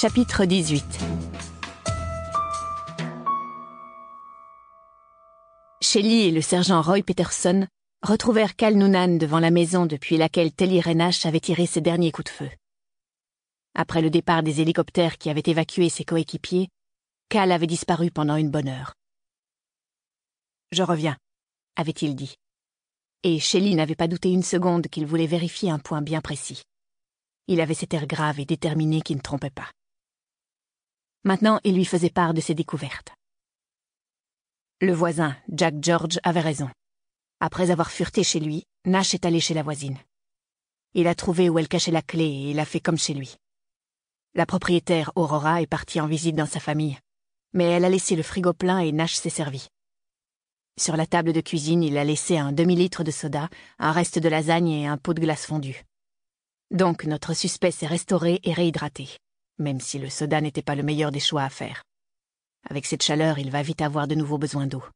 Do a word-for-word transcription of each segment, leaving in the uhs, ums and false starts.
Chapitre dix-huit. Shelly et le sergent Roy Peterson retrouvèrent Cal Noonan devant la maison depuis laquelle Telly Reynash avait tiré ses derniers coups de feu. Après le départ des hélicoptères qui avaient évacué ses coéquipiers, Cal avait disparu pendant une bonne heure. « Je reviens », avait-il dit. Et Shelly n'avait pas douté une seconde qu'il voulait vérifier un point bien précis. Il avait cet air grave et déterminé qui ne trompait pas. Maintenant, il lui faisait part de ses découvertes. Le voisin, Jack George, avait raison. Après avoir fureté chez lui, Nash est allé chez la voisine. Il a trouvé où elle cachait la clé et il a fait comme chez lui. La propriétaire, Aurora, est partie en visite dans sa famille, mais elle a laissé le frigo plein et Nash s'est servi. Sur la table de cuisine, il a laissé un demi-litre de soda, un reste de lasagne et un pot de glace fondue. Donc notre suspect s'est restauré et réhydraté, même si le soda n'était pas le meilleur des choix à faire. Avec cette chaleur, il va vite avoir de nouveau besoin d'eau.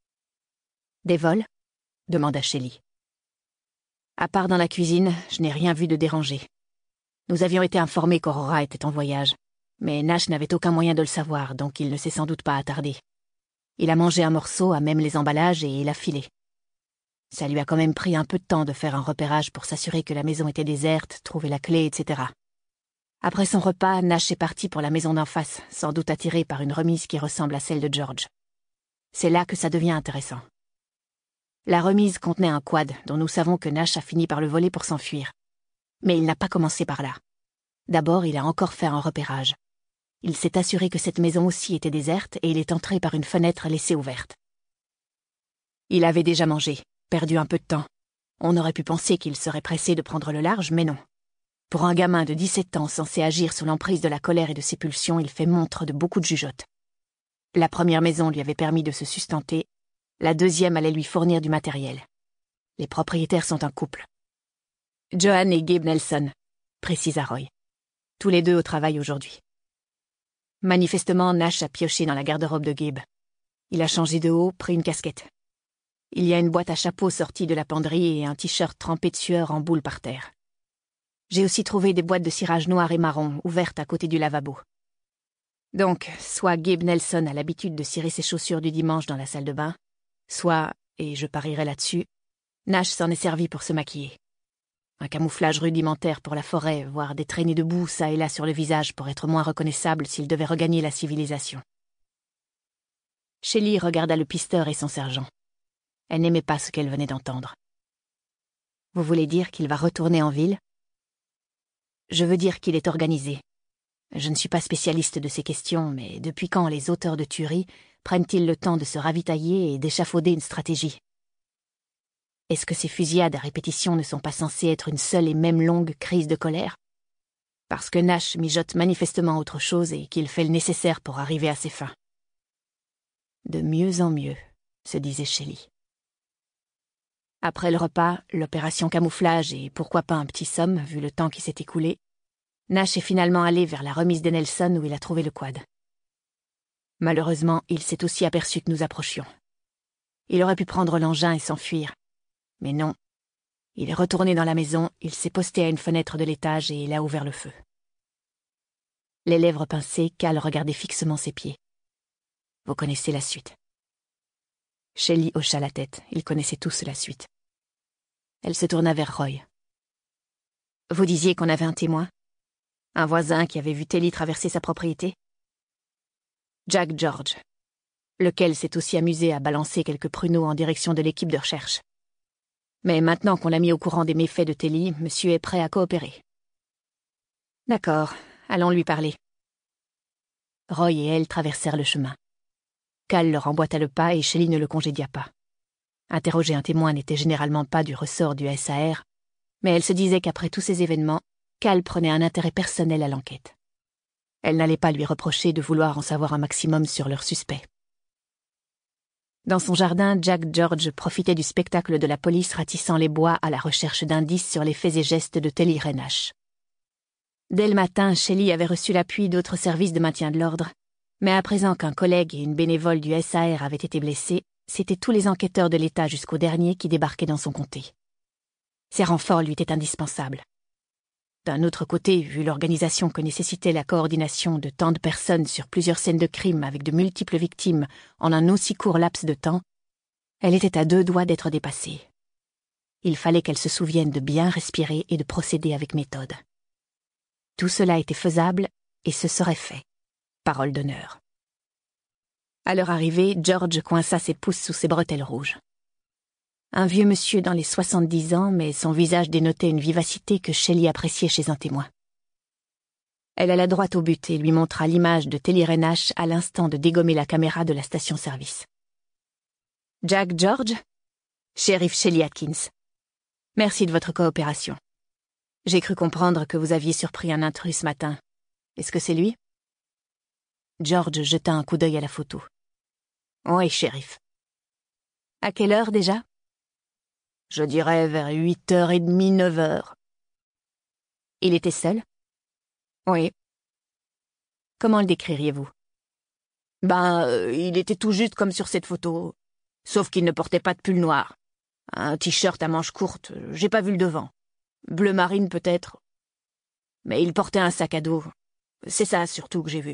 « Des vols ?» demanda Shelly. « À part dans la cuisine, je n'ai rien vu de dérangé. Nous avions été informés qu'Aurora était en voyage, mais Nash n'avait aucun moyen de le savoir, donc il ne s'est sans doute pas attardé. Il a mangé un morceau à même les emballages et il a filé. Ça lui a quand même pris un peu de temps de faire un repérage pour s'assurer que la maison était déserte, trouver la clé, et cetera. Après son repas, Nash est parti pour la maison d'en face, sans doute attiré par une remise qui ressemble à celle de George. C'est là que ça devient intéressant. La remise contenait un quad dont nous savons que Nash a fini par le voler pour s'enfuir. Mais il n'a pas commencé par là. D'abord, il a encore fait un repérage. Il s'est assuré que cette maison aussi était déserte et il est entré par une fenêtre laissée ouverte. Il avait déjà mangé, perdu un peu de temps. On aurait pu penser qu'il serait pressé de prendre le large, mais non. Pour un gamin de dix-sept ans censé agir sous l'emprise de la colère et de ses pulsions, il fait montre de beaucoup de jugeote. La première maison lui avait permis de se sustenter, la deuxième allait lui fournir du matériel. Les propriétaires sont un couple. Johan et Gabe Nelson, précisa Roy. Tous les deux au travail aujourd'hui. Manifestement, Nash a pioché dans la garde-robe de Gabe. Il a changé de haut, pris une casquette. Il y a une boîte à chapeau sortie de la penderie et un t-shirt trempé de sueur en boule par terre. J'ai aussi trouvé des boîtes de cirage noir et marron ouvertes à côté du lavabo. Donc, soit Gabe Nelson a l'habitude de cirer ses chaussures du dimanche dans la salle de bain, soit, et je parierai là-dessus, Nash s'en est servi pour se maquiller. Un camouflage rudimentaire pour la forêt, voire des traînées de boue ça et là sur le visage pour être moins reconnaissable s'il devait regagner la civilisation. Shelly regarda le pisteur et son sergent. Elle n'aimait pas ce qu'elle venait d'entendre. « Vous voulez dire qu'il va retourner en ville ?»« Je veux dire qu'il est organisé. Je ne suis pas spécialiste de ces questions, mais depuis quand les auteurs de tueries prennent-ils le temps de se ravitailler et d'échafauder une stratégie ? Est-ce que ces fusillades à répétition ne sont pas censées être une seule et même longue crise de colère ? Parce que Nash mijote manifestement autre chose et qu'il fait le nécessaire pour arriver à ses fins. » De mieux en mieux, se disait Shelly. Après le repas, l'opération camouflage et pourquoi pas un petit somme, vu le temps qui s'est écoulé, Nash est finalement allé vers la remise de Nelson où il a trouvé le quad. Malheureusement, il s'est aussi aperçu que nous approchions. Il aurait pu prendre l'engin et s'enfuir. Mais non. Il est retourné dans la maison, il s'est posté à une fenêtre de l'étage et il a ouvert le feu. Les lèvres pincées, Cal regardait fixement ses pieds. Vous connaissez la suite. Shelly hocha la tête, ils connaissaient tous la suite. Elle se tourna vers Roy. Vous disiez qu'on avait un témoin ? Un voisin qui avait vu Telly traverser sa propriété ? Jack George, lequel s'est aussi amusé à balancer quelques pruneaux en direction de l'équipe de recherche. Mais maintenant qu'on l'a mis au courant des méfaits de Telly, monsieur est prêt à coopérer. D'accord, allons lui parler. Roy et elle traversèrent le chemin. Cal leur emboîta le pas et Shelly ne le congédia pas. Interroger un témoin n'était généralement pas du ressort du S A R, mais elle se disait qu'après tous ces événements, Cal prenait un intérêt personnel à l'enquête. Elle n'allait pas lui reprocher de vouloir en savoir un maximum sur leur suspect. Dans son jardin, Jack George profitait du spectacle de la police ratissant les bois à la recherche d'indices sur les faits et gestes de Telly Reynash. Dès le matin, Shelly avait reçu l'appui d'autres services de maintien de l'ordre, mais à présent qu'un collègue et une bénévole du S A R avaient été blessés, c'étaient tous les enquêteurs de l'État jusqu'au dernier qui débarquaient dans son comté. Ces renforts lui étaient indispensables. D'un autre côté, vu l'organisation que nécessitait la coordination de tant de personnes sur plusieurs scènes de crime avec de multiples victimes en un aussi court laps de temps, elle était à deux doigts d'être dépassée. Il fallait qu'elle se souvienne de bien respirer et de procéder avec méthode. Tout cela était faisable et ce serait fait. Parole d'honneur. À leur arrivée, George coinça ses pouces sous ses bretelles rouges. Un vieux monsieur dans les soixante-dix ans, mais son visage dénotait une vivacité que Shelley appréciait chez un témoin. Elle alla droit au but et lui montra l'image de Telly Renash à l'instant de dégommer la caméra de la station-service. « Jack George, shérif Shelley Atkins. Merci de votre coopération. J'ai cru comprendre que vous aviez surpris un intrus ce matin. Est-ce que c'est lui ?» George jeta un coup d'œil à la photo. « Oui, shérif. »« À quelle heure déjà ?»« Je dirais vers huit heures trente, neuf heures. » « Il était seul ?»« Oui. »« Comment le décririez-vous ?»« Ben, euh, il était tout juste comme sur cette photo, sauf qu'il ne portait pas de pull noir. Un t-shirt à manches courtes, j'ai pas vu le devant. Bleu marine peut-être. Mais il portait un sac à dos. C'est ça surtout que j'ai vu. »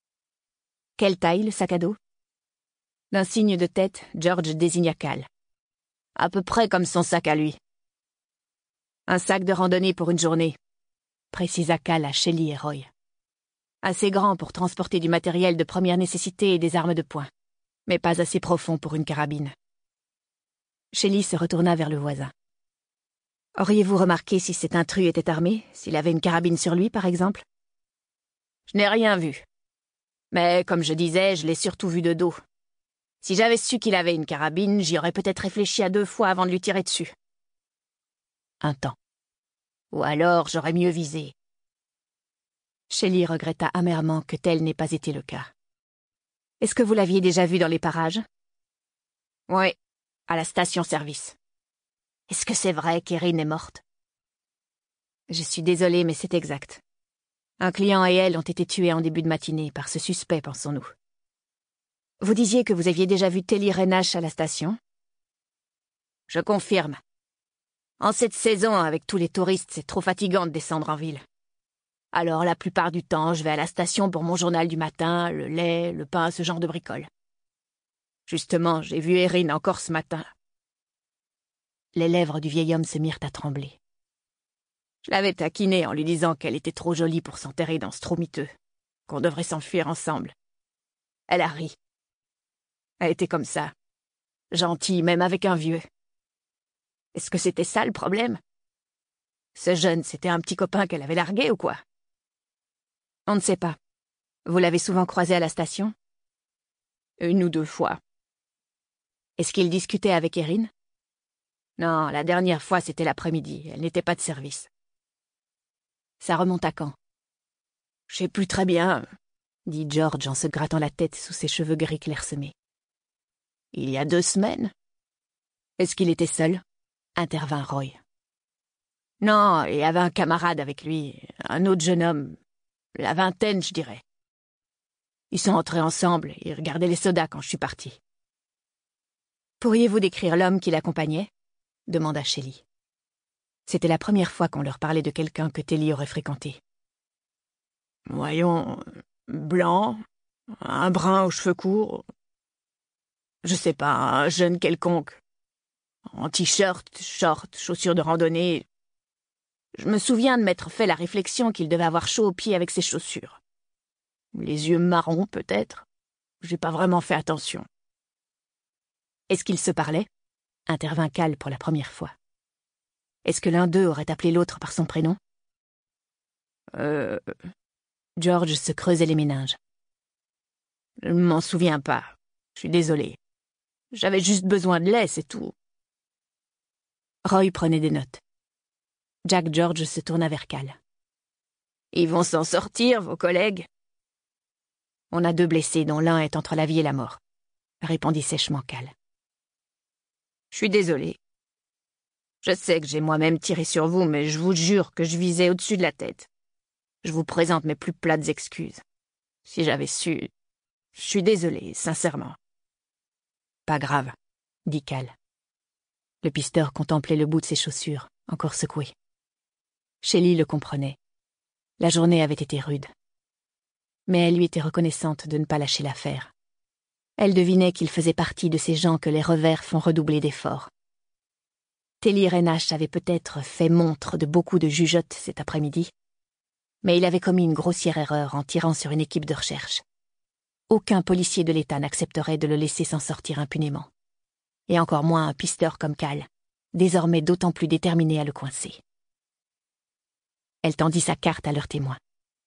« Quelle taille, le sac à dos ?» D'un signe de tête, George désigna Cal. « À peu près comme son sac à lui. »« Un sac de randonnée pour une journée, » précisa Cal à Shelley et Roy. « Assez grand pour transporter du matériel de première nécessité et des armes de poing, mais pas assez profond pour une carabine. » Shelley se retourna vers le voisin. « Auriez-vous remarqué si cet intrus était armé, s'il avait une carabine sur lui, par exemple ?»« Je n'ai rien vu. Mais, comme je disais, je l'ai surtout vu de dos. Si j'avais su qu'il avait une carabine, j'y aurais peut-être réfléchi à deux fois avant de lui tirer dessus. » Un temps. Ou alors, j'aurais mieux visé. Shelley regretta amèrement que tel n'ait pas été le cas. « Est-ce que vous l'aviez déjà vu dans les parages ?»« Oui, à la station-service. »« Est-ce que c'est vrai qu'Erin est morte ?»« Je suis désolée, mais c'est exact. Un client et elle ont été tués en début de matinée par ce suspect, pensons-nous. Vous disiez que vous aviez déjà vu Telly Renash à la station ? Je confirme. En cette saison, avec tous les touristes, c'est trop fatigant de descendre en ville. Alors, la plupart du temps, je vais à la station pour mon journal du matin, le lait, le pain, ce genre de bricoles. Justement, j'ai vu Erin encore ce matin. Les lèvres du vieil homme se mirent à trembler. Je l'avais taquinée en lui disant qu'elle était trop jolie pour s'enterrer dans ce trou miteux, qu'on devrait s'enfuir ensemble. Elle a ri. Elle était comme ça, gentille même avec un vieux. Est-ce que c'était ça le problème? Ce jeune, c'était un petit copain qu'elle avait largué ou quoi? On ne sait pas. Vous l'avez souvent croisé à la station? Une ou deux fois. Est-ce qu'il discutait avec Erin? Non, la dernière fois c'était l'après-midi, elle n'était pas de service. Ça remonte à quand? Je sais plus très bien, dit George en se grattant la tête sous ses cheveux gris clairsemés. Il y a deux semaines. Est-ce qu'il était seul? Intervint Roy. Non, il y avait un camarade avec lui, un autre jeune homme, la vingtaine, je dirais. Ils sont entrés ensemble et regardaient les sodas quand je suis parti. Pourriez-vous décrire l'homme qui l'accompagnait? Demanda Shelley. C'était la première fois qu'on leur parlait de quelqu'un que Telly aurait fréquenté. Voyons, blanc, un brun aux cheveux courts, je sais pas, un jeune quelconque, en t-shirt, short, chaussures de randonnée. Je me souviens de m'être fait la réflexion qu'il devait avoir chaud aux pieds avec ses chaussures. Les yeux marrons, peut-être. J'ai pas vraiment fait attention. Est-ce qu'ils se parlaient? Intervint Cal pour la première fois. Est-ce que l'un d'eux aurait appelé l'autre par son prénom? Euh... George se creusait les méninges. Je ne m'en souviens pas. Je suis désolé. J'avais juste besoin de lait, c'est tout. Roy prenait des notes. Jack George se tourna vers Cal. Ils vont s'en sortir, vos collègues? On a deux blessés, dont l'un est entre la vie et la mort, répondit sèchement Cal. Je suis désolé. Je sais que j'ai moi-même tiré sur vous, mais je vous jure que je visais au-dessus de la tête. Je vous présente mes plus plates excuses. Si j'avais su... Je suis désolé, sincèrement. Pas grave, dit Cal. Le pisteur contemplait le bout de ses chaussures, encore secoué. Shelly le comprenait. La journée avait été rude. Mais elle lui était reconnaissante de ne pas lâcher l'affaire. Elle devinait qu'il faisait partie de ces gens que les revers font redoubler d'efforts. Telly Reynash avait peut-être fait montre de beaucoup de jugeote cet après-midi, mais il avait commis une grossière erreur en tirant sur une équipe de recherche. Aucun policier de l'État n'accepterait de le laisser s'en sortir impunément. Et encore moins un pisteur comme Cal, désormais d'autant plus déterminé à le coincer. Elle tendit sa carte à leur témoin.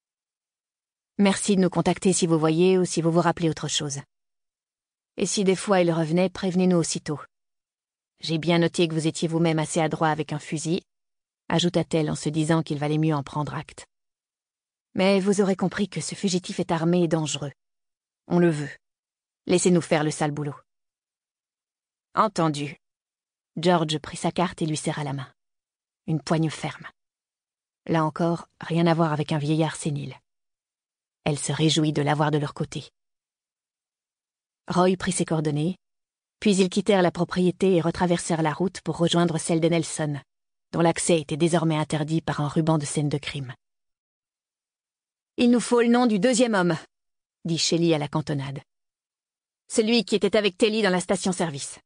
« Merci de nous contacter si vous voyez ou si vous vous rappelez autre chose. Et si des fois il revenait, prévenez-nous aussitôt. J'ai bien noté que vous étiez vous-même assez adroit avec un fusil, ajouta-t-elle en se disant qu'il valait mieux en prendre acte. Mais vous aurez compris que ce fugitif est armé et dangereux. On le veut. Laissez-nous faire le sale boulot. » Entendu. George prit sa carte et lui serra la main. Une poigne ferme. Là encore, rien à voir avec un vieillard sénile. Elle se réjouit de l'avoir de leur côté. Roy prit ses coordonnées, puis ils quittèrent la propriété et retraversèrent la route pour rejoindre celle de Nelson, dont l'accès était désormais interdit par un ruban de scène de crime. « Il nous faut le nom du deuxième homme, » dit Shelly à la cantonade. « Celui qui était avec Telly dans la station-service.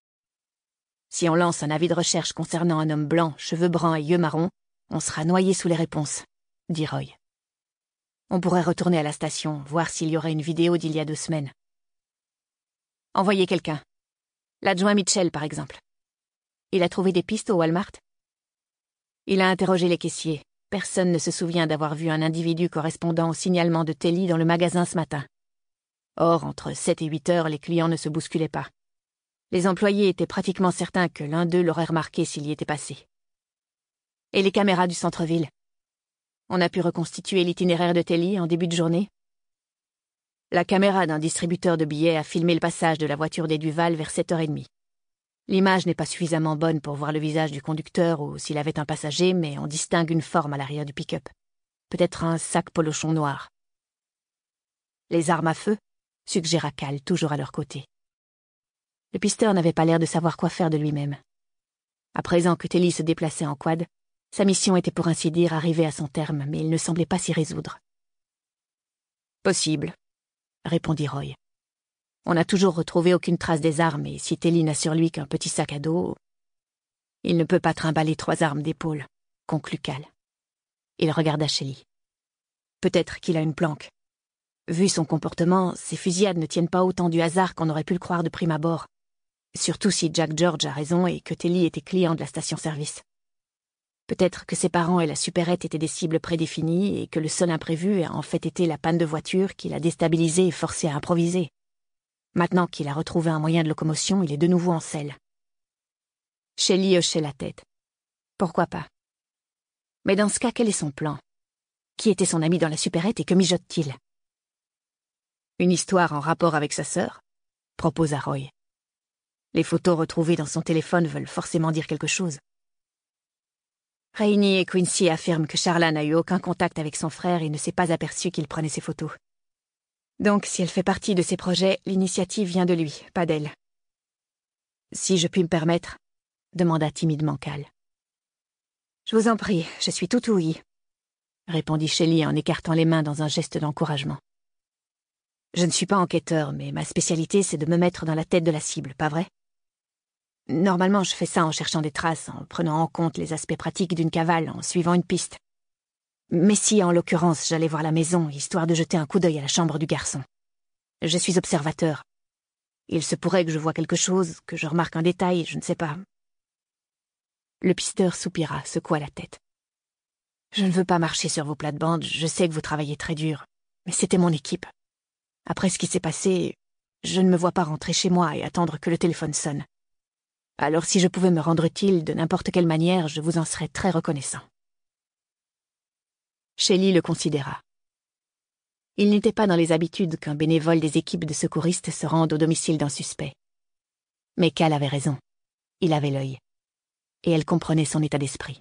Si on lance un avis de recherche concernant un homme blanc, cheveux bruns et yeux marrons, on sera noyé sous les réponses, » dit Roy. On pourrait retourner à la station, voir s'il y aurait une vidéo d'il y a deux semaines. Envoyez quelqu'un. L'adjoint Mitchell, par exemple. Il a trouvé des pistes au Walmart? Il a interrogé les caissiers. Personne ne se souvient d'avoir vu un individu correspondant au signalement de Telly dans le magasin ce matin. Or, entre sept et huit heures, les clients ne se bousculaient pas. Les employés étaient pratiquement certains que l'un d'eux l'aurait remarqué s'il y était passé. Et les caméras du centre-ville? On a pu reconstituer l'itinéraire de Telly en début de journée? La caméra d'un distributeur de billets a filmé le passage de la voiture des Duval vers sept heures trente. L'image n'est pas suffisamment bonne pour voir le visage du conducteur ou s'il avait un passager, mais on distingue une forme à l'arrière du pick-up. Peut-être un sac polochon noir. Les armes à feu, suggéra Cal, toujours à leur côté. Le pisteur n'avait pas l'air de savoir quoi faire de lui-même. À présent que Telly se déplaçait en quad, sa mission était pour ainsi dire arrivée à son terme, mais il ne semblait pas s'y résoudre. « Possible, » répondit Roy. « On n'a toujours retrouvé aucune trace des armes, et si Telly n'a sur lui qu'un petit sac à dos... » « Il ne peut pas trimballer trois armes d'épaule, » conclut Cal. Il regarda Shelly. « Peut-être qu'il a une planque. Vu son comportement, ces fusillades ne tiennent pas autant du hasard qu'on aurait pu le croire de prime abord. Surtout si Jack George a raison et que Telly était client de la station-service. Peut-être que ses parents et la supérette étaient des cibles prédéfinies et que le seul imprévu a en fait été la panne de voiture qui l'a déstabilisé et forcé à improviser. Maintenant qu'il a retrouvé un moyen de locomotion, il est de nouveau en selle. » Shelly hochait la tête. Pourquoi pas? Mais dans ce cas, quel est son plan? Qui était son ami dans la supérette et que mijote-t-il? Une histoire en rapport avec sa sœur? Proposa Roy. Les photos retrouvées dans son téléphone veulent forcément dire quelque chose. Rainey et Quincy affirment que Charla n'a eu aucun contact avec son frère et ne s'est pas aperçu qu'il prenait ses photos. Donc, si elle fait partie de ses projets, l'initiative vient de lui, pas d'elle. « Si je puis me permettre ?» demanda timidement Cal. « Je vous en prie, je suis tout ouïe », répondit Shelly en écartant les mains dans un geste d'encouragement. « Je ne suis pas enquêteur, mais ma spécialité, c'est de me mettre dans la tête de la cible, pas vrai? Normalement, je fais ça en cherchant des traces, en prenant en compte les aspects pratiques d'une cavale, en suivant une piste. Mais si, en l'occurrence, j'allais voir la maison, histoire de jeter un coup d'œil à la chambre du garçon. Je suis observateur. Il se pourrait que je voie quelque chose, que je remarque un détail, je ne sais pas. » Le pisteur soupira, secoua la tête. « Je ne veux pas marcher sur vos plates-bandes, je sais que vous travaillez très dur, mais c'était mon équipe. Après ce qui s'est passé, je ne me vois pas rentrer chez moi et attendre que le téléphone sonne. Alors si je pouvais me rendre utile de n'importe quelle manière, je vous en serais très reconnaissant. » Shelly le considéra. Il n'était pas dans les habitudes qu'un bénévole des équipes de secouristes se rende au domicile d'un suspect. Mais Cal avait raison. Il avait l'œil. Et elle comprenait son état d'esprit.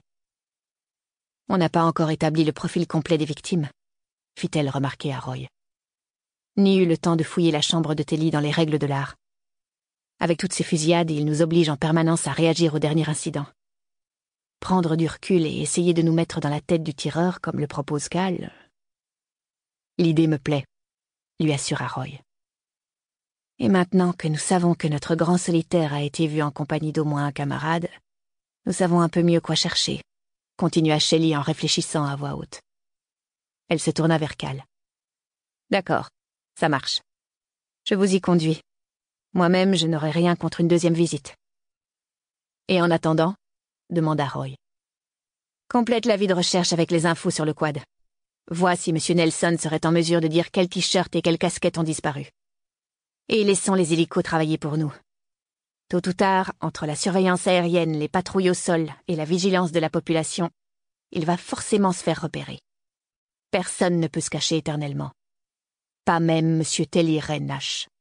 « On n'a pas encore établi le profil complet des victimes, » fit-elle remarquer à Roy. Ni eu le temps de fouiller la chambre de Telly dans les règles de l'art. Avec toutes ces fusillades, il nous oblige en permanence à réagir au dernier incident. prendre du recul et essayer de nous mettre dans la tête du tireur comme le propose Cal. L'idée me plaît, lui assura Roy. Et maintenant que nous savons que notre grand solitaire a été vu en compagnie d'au moins un camarade, nous savons un peu mieux quoi chercher, continua Shelley en réfléchissant à voix haute. Elle se tourna vers Cal. D'accord, ça marche. Je vous y conduis. Moi-même, je n'aurai rien contre une deuxième visite. Et en attendant, demanda Roy. Complète l'avis de recherche avec les infos sur le quad. Vois si Monsieur Nelson serait en mesure de dire quels t-shirts et quelles casquettes ont disparu. Et laissons les hélicos travailler pour nous. Tôt ou tard, entre la surveillance aérienne, les patrouilles au sol et la vigilance de la population, il va forcément se faire repérer. Personne ne peut se cacher éternellement. Pas même Monsieur Telly Ray Nash.